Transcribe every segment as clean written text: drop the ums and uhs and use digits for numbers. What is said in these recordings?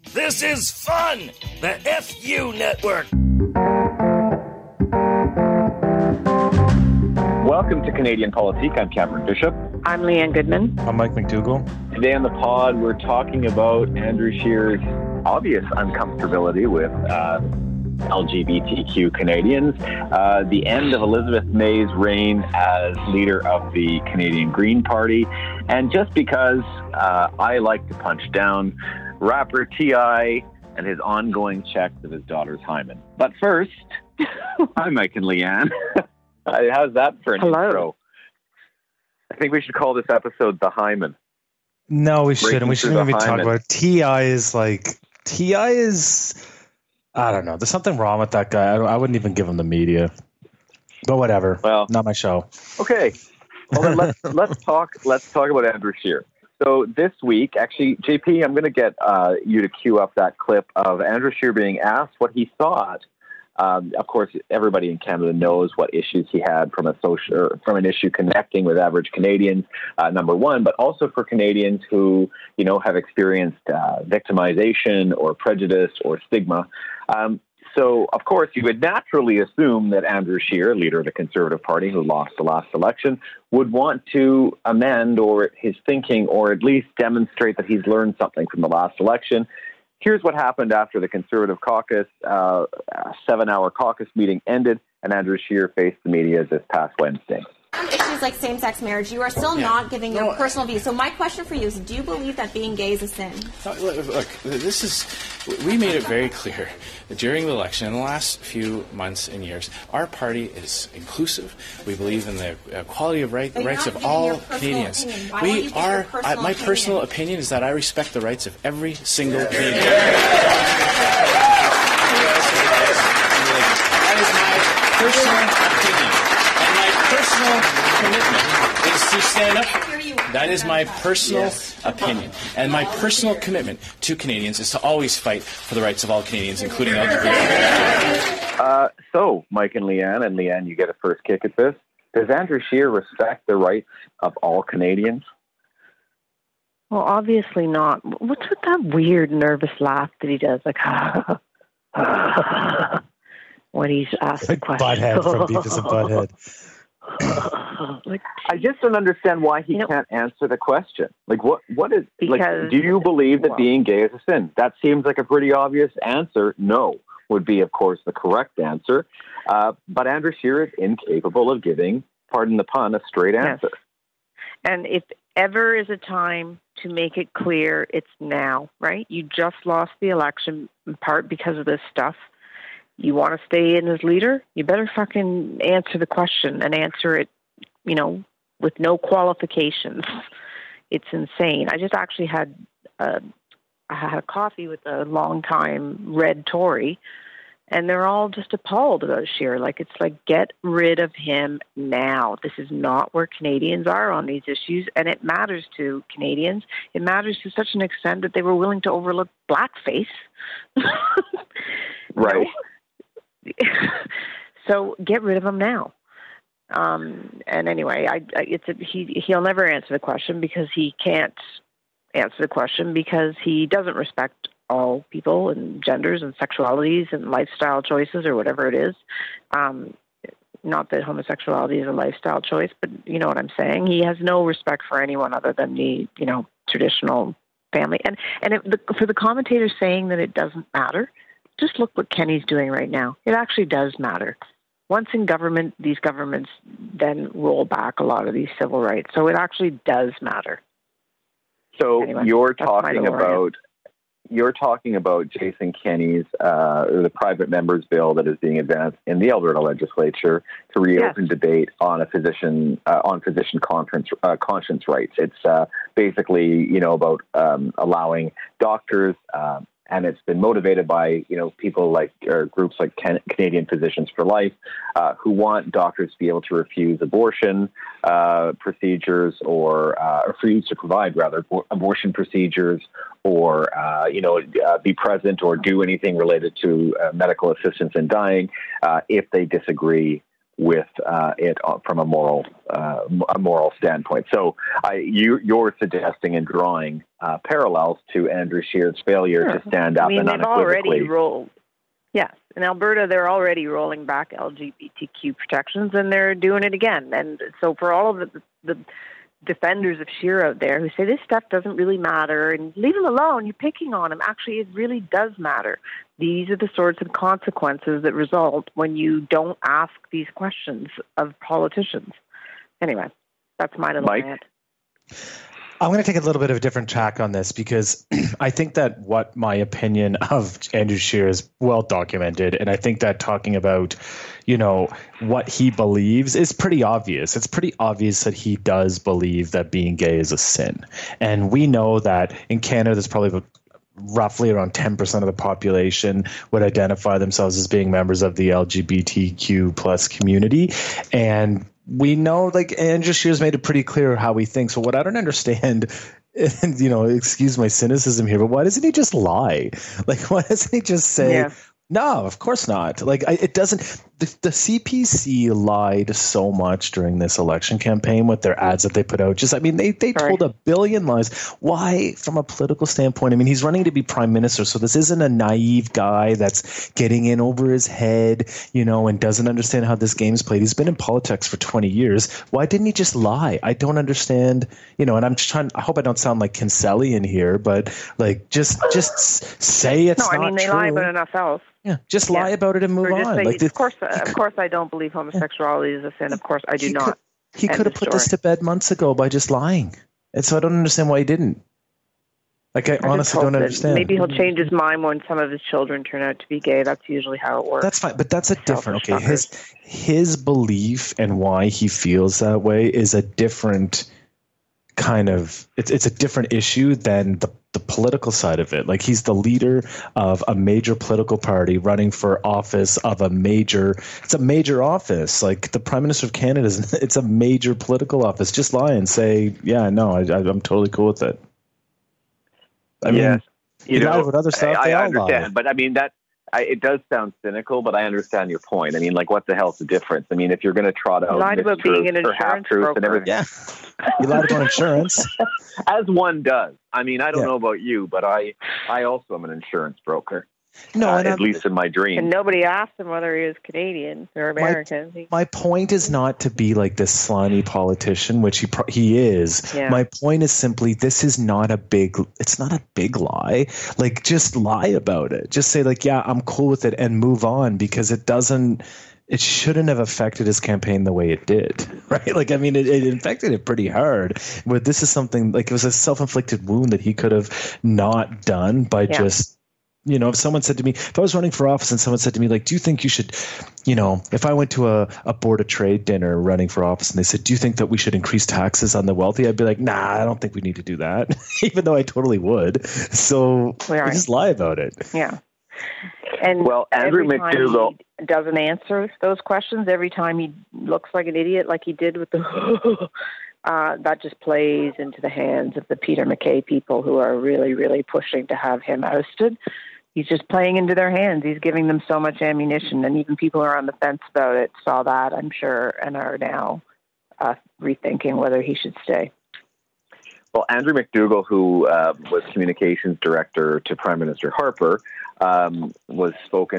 This is fun! The FU Network! Welcome to Canadian Politique. I'm Cameron Bishop. I'm Leanne Goodman. I'm Mike McDougall. Today on the pod, we're talking about Andrew Scheer's obvious uncomfortability with LGBTQ Canadians, the end of Elizabeth May's reign as leader of the Canadian Green Party, and just because I like to punch down, rapper T.I. and his ongoing checks of his daughter's hymen. But first, hi Mike and Leanne. How's that for an intro? I think we should call this episode The Hymen. No, we shouldn't. We shouldn't even talk about it. T.I. is, I don't know. There's something wrong with that guy. I wouldn't even give him the media. But whatever. Well, not my show. Okay. Well, then let's talk about Andrew Scheer. So this week, actually, JP, I'm going to get you to cue up that clip of Andrew Scheer being asked what he thought. Of course, everybody in Canada knows what issues he had from an issue connecting with average Canadians, number one, but also for Canadians who, have experienced victimization or prejudice or stigma. So, of course, you would naturally assume that Andrew Scheer, leader of the Conservative Party who lost the last election, would want to amend or his thinking or at least demonstrate that he's learned something from the last election. Here's what happened after the Conservative caucus, a 7-hour caucus meeting ended, and Andrew Scheer faced the media this past Wednesday. On issues like same-sex marriage, you are still not giving your personal view. So my question for you is, do you believe that being gay is a sin? Look, we made it very clear that during the election, in the last few months and years, our party is inclusive. We believe in the equality of rights of all Canadians. We are. My personal opinion is that I respect the rights of every single Canadian. That is my personal opinion. Personal commitment is to stand up. That is my personal opinion. And my personal commitment to Canadians is to always fight for the rights of all Canadians, including LGBT. So, Mike and Leanne, you get a first kick at this. Does Andrew Scheer respect the rights of all Canadians? Well, obviously not. What's with that weird, nervous laugh that he does? When he's asked the question. Butthead from Beavis and Butthead. I just don't understand why he can't answer the question. What is, do you believe that being gay is a sin? That seems like a pretty obvious answer. No would be, of course, the correct answer. But Andrew Scheer is incapable of giving, pardon the pun, a straight answer. Yes. And if ever is a time to make it clear, it's now, right? You just lost the election in part because of this stuff. You want to stay in as leader? You better fucking answer the question and answer it, with no qualifications. It's insane. I just actually had a coffee with a longtime red Tory, and they're all just appalled about Scheer. Get rid of him now. This is not where Canadians are on these issues, and it matters to Canadians. It matters to such an extent that they were willing to overlook blackface. Right. So get rid of him now. And anyway, he'll never answer the question because he can't answer the question because he doesn't respect all people and genders and sexualities and lifestyle choices or whatever it is. Not that homosexuality is a lifestyle choice, but you know what I'm saying. He has no respect for anyone other than the traditional family. And for the commentators saying that it doesn't matter. Just look what Kenny's doing right now. It actually does matter. Once in government, these governments then roll back a lot of these civil rights. So it actually does matter. So anyway, you're talking about Jason Kenney's the private members bill that is being advanced in the Alberta legislature to reopen debate on physician conscience rights. It's basically about allowing doctors. And it's been motivated by, people groups like Canadian Physicians for Life, who want doctors to be able to refuse abortion procedures or refuse to provide, abortion procedures or, be present or do anything related to medical assistance in dying if they disagree with it from a moral standpoint. So you're suggesting and drawing parallels to Andrew Scheer's failure to stand up and unequivocally. They've already rolled. Yes, in Alberta, they're already rolling back LGBTQ protections, and they're doing it again. And so for all of the defenders of Scheer out there who say this stuff doesn't really matter and leave him alone, you're picking on him. Actually, it really does matter. These are the sorts of consequences that result when you don't ask these questions of politicians. Anyway, that's my little rant. I'm going to take a little bit of a different track on this because I think that what my opinion of Andrew Scheer is well documented. And I think that talking about, what he believes is pretty obvious. It's pretty obvious that he does believe that being gay is a sin. And we know that in Canada, there's probably roughly around 10% of the population would identify themselves as being members of the LGBTQ plus community. And we know, Andrew Scheer's made it pretty clear how he thinks. So what I don't understand, and, excuse my cynicism here, but why doesn't he just lie? Why doesn't he just say, no, of course not. It doesn't. The CPC lied so much during this election campaign with their ads that they put out. They told a billion lies. Why, from a political standpoint? He's running to be prime minister, so this isn't a naive guy that's getting in over his head, and doesn't understand how this game's played. He's been in politics for 20 years. Why didn't he just lie? I don't understand. And I'm just trying. I hope I don't sound like Kinsella here, but just say it's not true. They lie about enough else. Yeah, just lie about it and move on. Of course, I don't believe homosexuality is a sin. Of course, I do not. He could have put this to bed months ago by just lying, and so I don't understand why he didn't. I honestly don't understand. Maybe he'll change his mind when some of his children turn out to be gay. That's usually how it works. That's fine, but that's a different. Okay, his belief and why he feels that way is a different kind of. It's a different issue than the political side of it. He's the leader of a major political party running for office of it's a major office. The Prime Minister of Canada it's a major political office. Just lie and say, yeah, no, I'm totally cool with it. Yes. With other stuff, I understand, but it does sound cynical, but I understand your point. What the hell's the difference? If you're going to trot out mistruths or half-truths and everything. Yeah. You lied about insurance. As one does. I don't know about you, but I also am an insurance broker. No, at least in my dream. And nobody asked him whether he was Canadian or American. My point is not to be like this slimy politician, which he is. Yeah. My point is simply this is not it's not a big lie. Just lie about it. Just say yeah, I'm cool with it and move on, because it shouldn't have affected his campaign the way it did, right? It infected it pretty hard. But this is something it was a self-inflicted wound that he could have not done by just. If someone said to me, if I was running for office and someone said to me, do you think you should, if I went to a board of trade dinner running for office and they said, do you think that we should increase taxes on the wealthy? I'd be like, nah, I don't think we need to do that, even though I totally would. So I just lie about it. Yeah. And Andrew McDougall doesn't answer those questions. Every time he looks like an idiot, like he did with the that just plays into the hands of the Peter MacKay people who are really, really pushing to have him ousted. He's just playing into their hands. He's giving them so much ammunition, and even people who are on the fence about it saw that, I'm sure, and are now rethinking whether he should stay. Well, Andrew McDougall, who was communications director to Prime Minister Harper, was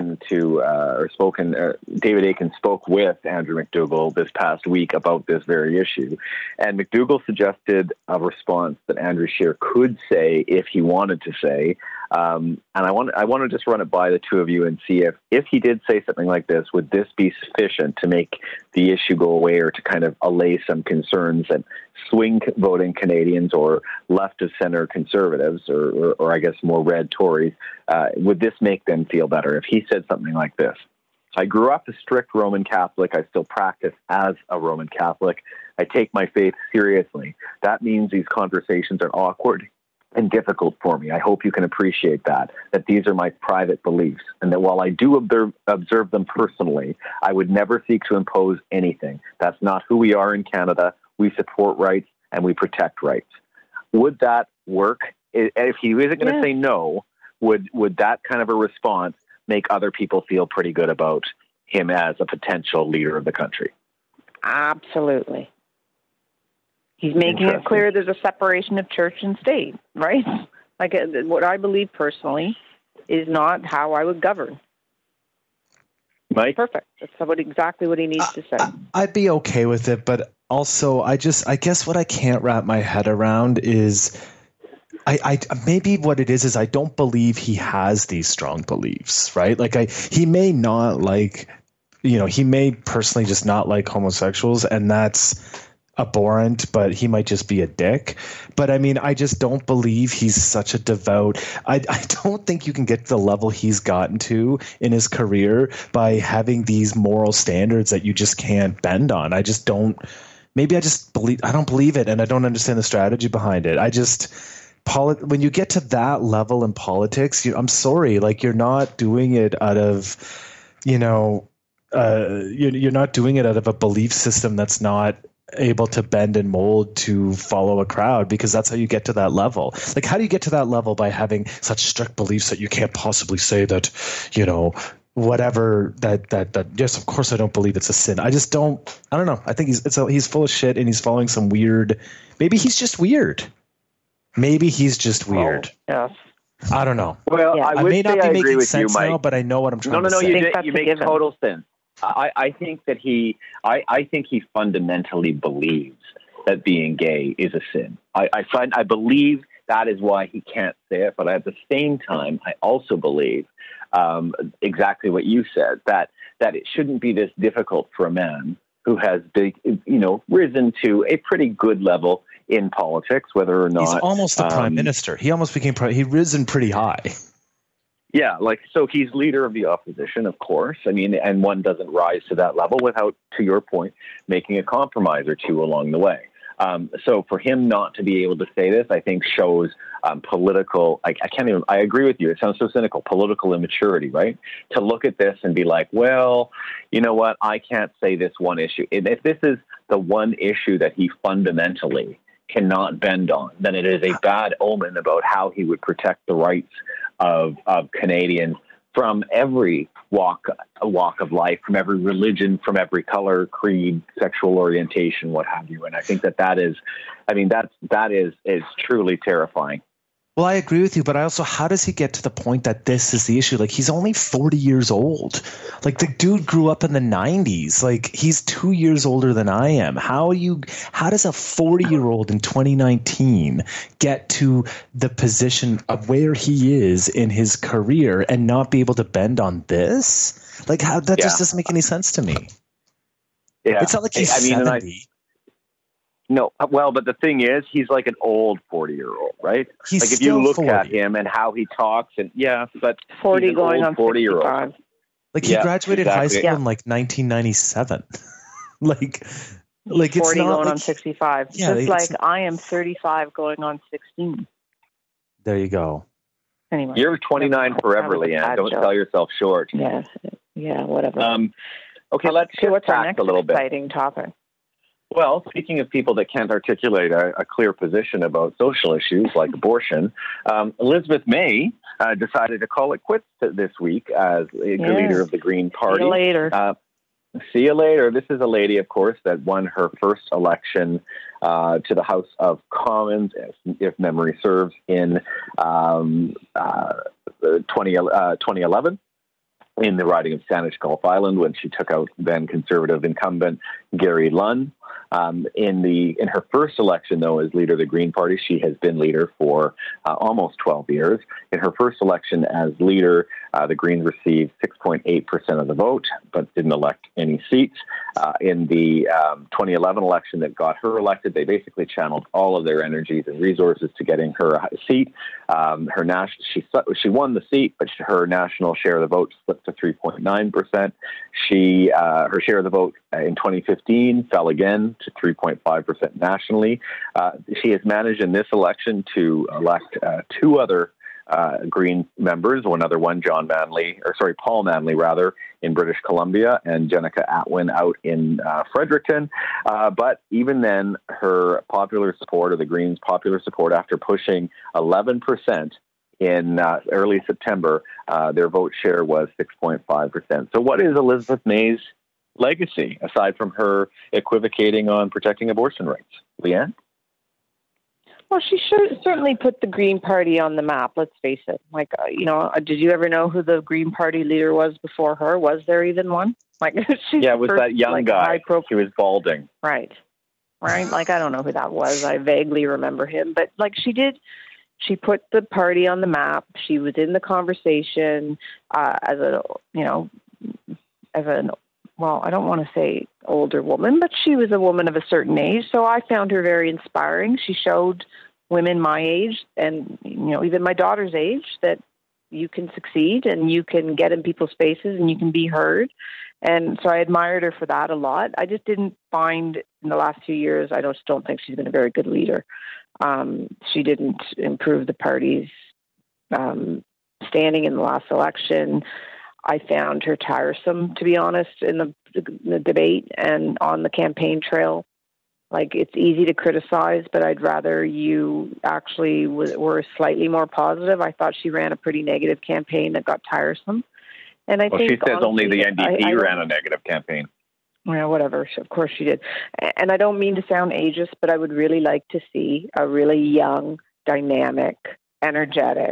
David Akin spoke with Andrew McDougall this past week about this very issue. And McDougall suggested a response that Andrew Scheer could say if he wanted to say. And I want to just run it by the two of you and see if he did say something like this, would this be sufficient to make the issue go away or to kind of allay some concerns that swing voting Canadians or left of center conservatives or I guess more red Tories, would this make them feel better if he said something like this? I grew up a strict Roman Catholic. I still practice as a Roman Catholic. I take my faith seriously. That means these conversations are awkward and difficult for me. I hope you can appreciate that these are my private beliefs, and that while I do observe them personally, I would never seek to impose anything. That's not who we are in Canada. We support rights and we protect rights. Would that work? If he isn't going to say no, would that kind of a response make other people feel pretty good about him as a potential leader of the country. Absolutely. He's making it clear there's a separation of church and state, right? Like what I believe personally is not how I would govern. Mike? Perfect. That's exactly what he needs to say. I'd be okay with it, but also I guess what I can't wrap my head around is I maybe what it is I don't believe he has these strong beliefs, right? Like he may not like, he may personally just not like homosexuals, and that's abhorrent, but he might just be a dick. But I mean, I just don't believe he's such a devout. I don't think you can get to the level he's gotten to in his career by having these moral standards that you just can't bend on. I just don't. Maybe I don't believe it, and I don't understand the strategy behind it. When you get to that level in politics, I'm sorry, like you're not doing it out of, you're not doing it out of a belief system that's not able to bend and mold to follow a crowd, because that's how you get to that level. Like, how do you get to that level by having such strict beliefs that you can't possibly say that, whatever that yes, of course I don't believe it's a sin. I don't know. I think he's full of shit, and he's following some weird, maybe he's just weird. Oh, yes. I don't know. Well, yeah. I may not be making sense now, but I know what I'm trying to say. You make total sense. I think that I think he fundamentally believes that being gay is a sin. I believe that is why he can't say it, but at the same time, I also believe exactly what you said, that it shouldn't be this difficult for a man who has risen to a pretty good level in politics, whether or not he's almost the prime minister. He almost became he risen pretty high. Yeah, so he's leader of the opposition, of course. I mean, and one doesn't rise to that level without, to your point, making a compromise or two along the way. So for him not to be able to say this, I think shows political, I agree with you. It sounds so cynical, political immaturity, right? To look at this and be like, well, you know what? I can't say this one issue. If this is the one issue that he fundamentally cannot bend on, then it is a bad omen about how he would protect the rights of Canadians from every walk of life, from every religion, from every color, creed, sexual orientation, what have you. And I think that is truly terrifying. Well, I agree with you, but how does he get to the point that this is the issue? Like, he's only 40 years old. Like, the dude grew up in the 90s. Like, he's 2 years older than I am. How does a 40-year-old in 2019 get to the position of where he is in his career and not be able to bend on this? Like, that just doesn't make any sense to me. Yeah. It's not like he's 70. No, well, but the thing is, he's like an old 40-year-old, right? He's like if you look 40. at him and how he talks, and but 40 going on 40-year-old. Like he graduated high school in like 1997. like it's 40 not going like, on 65. Yeah, just like I am 35 going on 16. There you go. Anyway, you're 29 forever, Leanne. Don't sell yourself short. Yes. Yeah. Whatever. Okay, let's shift what's our back next a little bit. Exciting topic. Well, speaking of people that can't articulate a clear position about social issues like abortion, Elizabeth May decided to call it quits this week as the leader of the Green Party. See you later. See you later. This is a lady, of course, that won her first election to the House of Commons, if memory serves, in 2011. In the riding of Saanich Gulf Island, when she took out then Conservative incumbent Gary Lunn. In her first election, though, as leader of the Green Party, she has been leader for almost 12 years. In her first election as leader, the Greens received 6.8% of the vote, but didn't elect any seats. In the 2011 election that got her elected, they basically channeled all of their energies and resources to getting her a seat. She won the seat, but her national share of the vote slipped to 3.9%. Her share of the vote in 2015 fell again to 3.5% nationally. She has managed in this election to elect two other Green members, one Paul Manley in British Columbia, and Jenica Atwin out in Fredericton. But even then, her popular support, or the Greens' popular support, after pushing 11% in early September, their vote share was 6.5%. So what is Elizabeth May's legacy, aside from her equivocating on protecting abortion rights? Leanne? Well, she certainly put the Green Party on the map, let's face it. Like, did you ever know who the Green Party leader was before her? Was there even one? Like, it was that young guy. He was balding. Right. Like, I don't know who that was. I vaguely remember him. But, like, she put the party on the map. She was in the conversation as well, I don't want to say older woman, but she was a woman of a certain age. So I found her very inspiring. She showed women my age and, even my daughter's age that you can succeed and you can get in people's faces and you can be heard. And so I admired her for that a lot. I just didn't find in the last few years, I just don't think she's been a very good leader. She didn't improve the party's standing in the last election. I found her tiresome, to be honest, in the debate and on the campaign trail. Like, it's easy to criticize, but I'd rather you actually were slightly more positive. I thought she ran a pretty negative campaign that got tiresome. And I think she says only the NDP ran a negative campaign. Well, whatever. Of course she did. And I don't mean to sound ageist, but I would really like to see a really young, dynamic, energetic,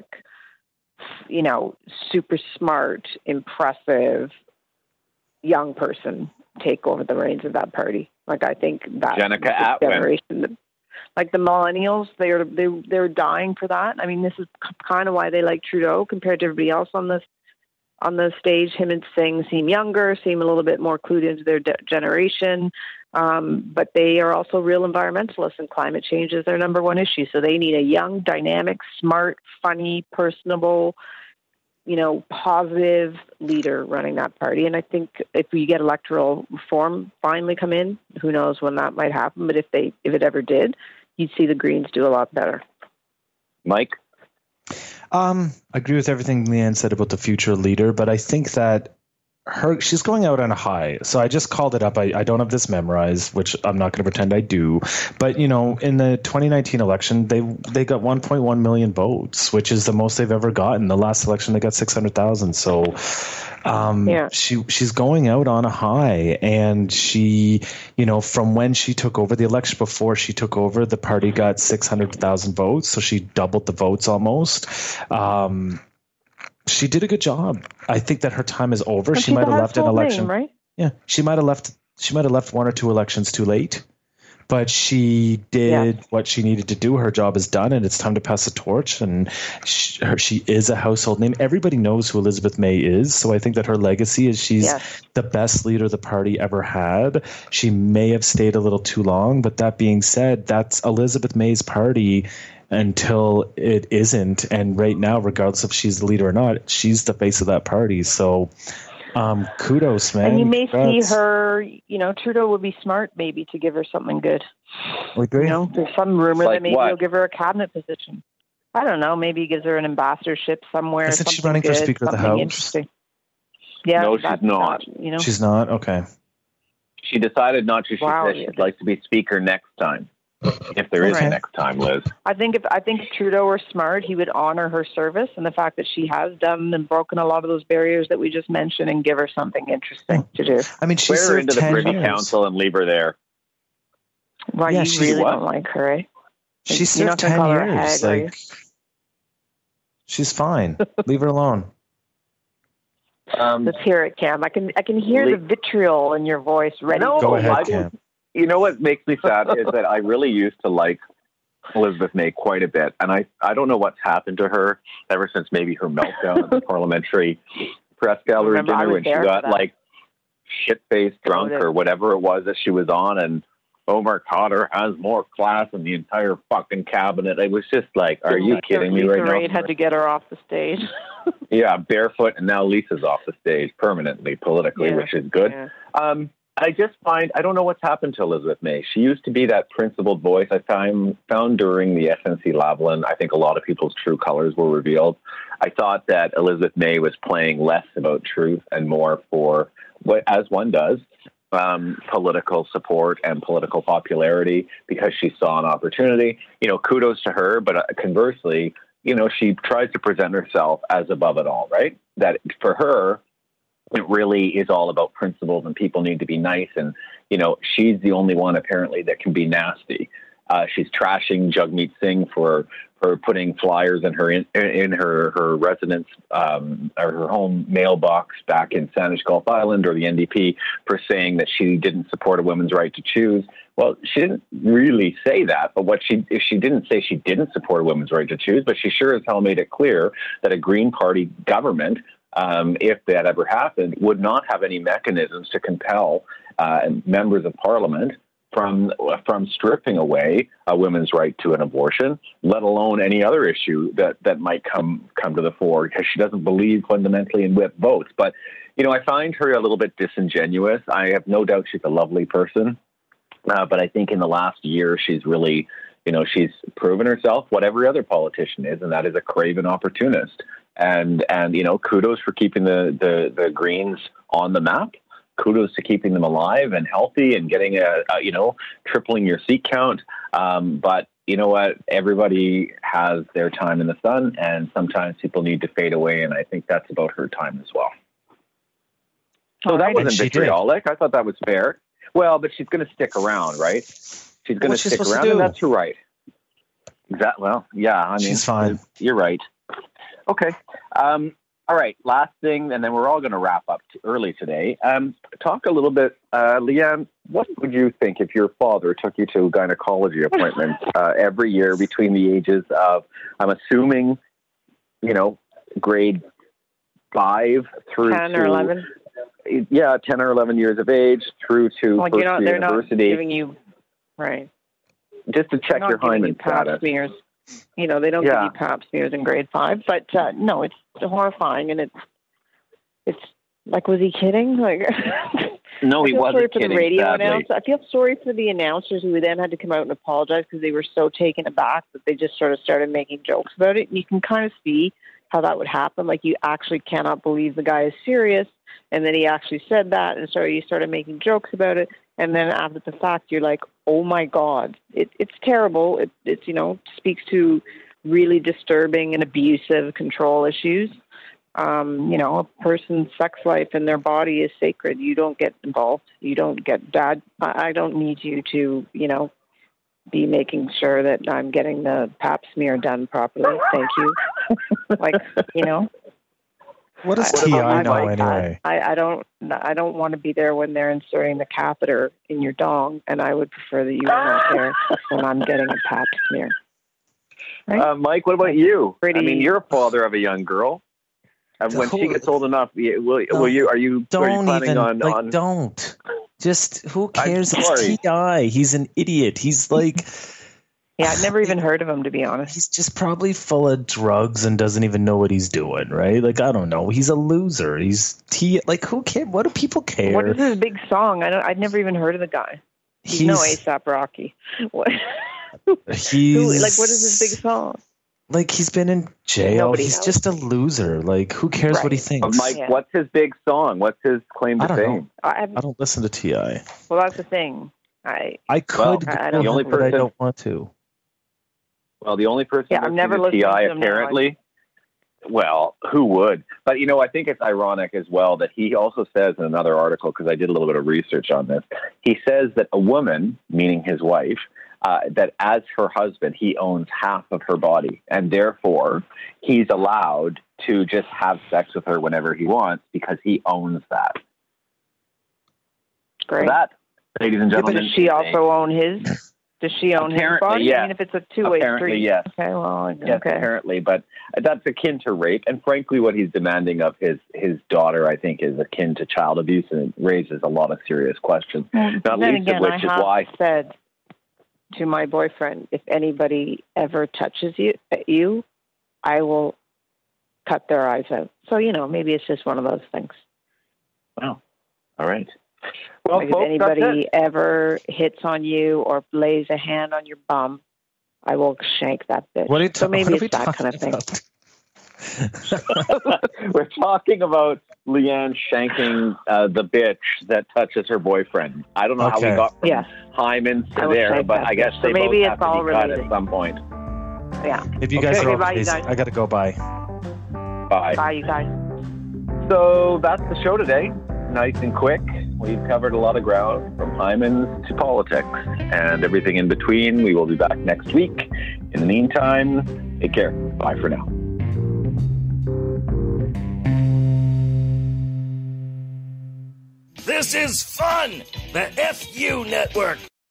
super smart, impressive young person take over the reins of that party. Like, I think that Jenica Atwin. Generation, like the millennials, they're dying for that. I mean, this is kind of why they like Trudeau compared to everybody else on the stage. Him and Singh seem younger, seem a little bit more clued into their generation. But they are also real environmentalists, and climate change is their number one issue. So they need a young, dynamic, smart, funny, personable, positive leader running that party. And I think if we get electoral reform finally come in, who knows when that might happen. But if it ever did, you'd see the Greens do a lot better. Mike? I agree with everything Leanne said about the future leader, but I think that she's going out on a high. So I just called it up. I don't have this memorized, which I'm not going to pretend I do. But, in the 2019 election, they got 1.1 million votes, which is the most they've ever gotten. The last election, they got 600,000. So she's going out on a high. And she, from when she took over the election, before she took over, the party got 600,000 votes. So she doubled the votes almost. She did a good job. I think that her time is over. She might have left an election, right? Yeah, she might have left one or two elections too late, but she did what she needed to do. Her job is done, and it's time to pass the torch. And she is a household name. Everybody knows who Elizabeth May is. So I think that her legacy is she's the best leader the party ever had. She may have stayed a little too long, but that being said, that's Elizabeth May's party until it isn't. And right now, regardless if she's the leader or not, she's the face of that party. So kudos, man. And you may see her, Trudeau would be smart maybe to give her something good. Agree. There's some rumor that maybe what? he'll give her a cabinet position. I don't know. Maybe he gives her an ambassadorship somewhere. Isn't she running for Speaker of the House? Interesting. Yeah, no, she's not. She's not? Okay. She decided not to. She said she'd like to be Speaker next time. If there is a next time, Liz. I think if Trudeau were smart, he would honor her service and the fact that she has done and broken a lot of those barriers that we just mentioned and give her something interesting to do. I mean, she Wear her into the Privy years. Council and leave her there. Well, you really don't like her, eh? She served 10 years. She's fine. Leave her alone. Let's hear it, Cam. I can hear the vitriol in your voice. Ready? No, go ahead, Cam. You know what makes me sad is that I really used to like Elizabeth May quite a bit. And I don't know what's happened to her ever since maybe her meltdown at the parliamentary press gallery dinner when she got shit-faced drunk or whatever it was that she was on. And Omar Khadr has more class than the entire fucking cabinet. It was just like, are you kidding me right now? Reid had to get her off the stage. Yeah, barefoot. And now Lisa's off the stage permanently, politically, which is good. Yeah. I just find, I don't know what's happened to Elizabeth May. She used to be that principled voice I found during the SNC-Lavalin. I think a lot of people's true colors were revealed. I thought that Elizabeth May was playing less about truth and more for, what, as one does, political support and political popularity because she saw an opportunity. Kudos to her, but conversely, she tries to present herself as above it all, right? That for her, it really is all about principles and people need to be nice. And, she's the only one apparently that can be nasty. She's trashing Jagmeet Singh for putting flyers in her residence or her home mailbox back in Sanish Gulf Island, or the NDP for saying that she didn't support a woman's right to choose. Well, she didn't really say that, but if she didn't say she didn't support a woman's right to choose, but she sure as hell made it clear that a Green Party government, if that ever happened, would not have any mechanisms to compel members of Parliament from stripping away a woman's right to an abortion, let alone any other issue that might come to the fore, because she doesn't believe fundamentally in whip votes. But, I find her a little bit disingenuous. I have no doubt she's a lovely person. But I think in the last year, she's really, she's proven herself what every other politician is, and that is a craven opportunist. And kudos for keeping the Greens on the map. Kudos to keeping them alive and healthy and getting tripling your seat count. But you know what? Everybody has their time in the sun, and sometimes people need to fade away. And I think that's about her time as well. So that wasn't vitriolic. I thought that was fair. Well, but she's going to stick around, right? She's going to stick around, and that's her right. Exactly. Well, yeah. I mean, she's fine. You're right. Okay. All right. Last thing, and then we're all going to wrap up early today. Talk a little bit, Leanne. What would you think if your father took you to gynecology appointments every year between the ages of, I'm assuming, grade 5 through 10 or 11? Yeah, 10 or 11 years of age through to first year they're university. Not giving you, right. Just to check your hymen status. Smears. They don't give you pap smears in grade 5, but no, it's horrifying, and it's like, was he kidding? Like, no, he wasn't kidding. The radio sadly. announcer. I feel sorry for the announcers who then had to come out and apologize because they were so taken aback that they just sort of started making jokes about it. And you can kind of see how that would happen. Like, you actually cannot believe the guy is serious, and then he actually said that, and so you started making jokes about it. And then after the fact, you're like, oh my God, it's terrible. It's speaks to really disturbing and abusive control issues. A person's sex life and their body is sacred. You don't get involved. You don't get Dad. I don't need you to, be making sure that I'm getting the pap smear done properly. Thank you. What does TI know anyway? I don't want to be there when they're inserting the catheter in your dong, and I would prefer that you were not there when I'm getting a pap smear. Right? Mike, what about you? You're a father of a young girl. When she gets old enough, are you planning on? Don't. Just who cares? It's TI. He's an idiot. He's like. Yeah, I've never even heard of him, to be honest. He's just probably full of drugs and doesn't even know what he's doing, right? Like, I don't know. He's a loser. Who cares? What do people care? What is his big song? I'd never even heard of the guy. He's no A$AP Rocky. What? What is his big song? Like, he's been in jail. He's just a loser. Like, who cares what he thinks? Mike, what's his big song? What's his claim to fame? I don't listen to TI. Well, that's the thing. I could, but I don't want to. Well, the only person I've never listened to TI to him apparently. Well, who would? But I think it's ironic as well that he also says in another article, because I did a little bit of research on this. He says that a woman, meaning his wife, that as her husband, he owns half of her body, and therefore he's allowed to just have sex with her whenever he wants because he owns that. Great. So that, ladies and gentlemen, does she also own his? Does she own his body? Yes. I mean, if it's a two-way street. Yes. Okay, well, yes, apparently, but that's akin to rape. And frankly, what he's demanding of his daughter, I think, is akin to child abuse, and it raises a lot of serious questions. Not least of which is why I said to my boyfriend, if anybody ever touches you, I will cut their eyes out. So, maybe it's just one of those things. Wow. All right. Well, like folks, if anybody ever hits on you or lays a hand on your bum, I will shank that bitch. So maybe it's that kind of thing. We're talking about Leanne shanking the bitch that touches her boyfriend. I don't know how we got from hymen to there, but I guess they both have to be cut at some point. Yeah. If you guys Okay. are Okay, bye, you okay, guys. I got to go. Bye. Bye. Bye, you guys. So that's the show today. Nice and quick. We've covered a lot of ground, from hymens to politics and everything in between. We will be back next week. In the meantime, take care. Bye for now. This is fun! The FU Network.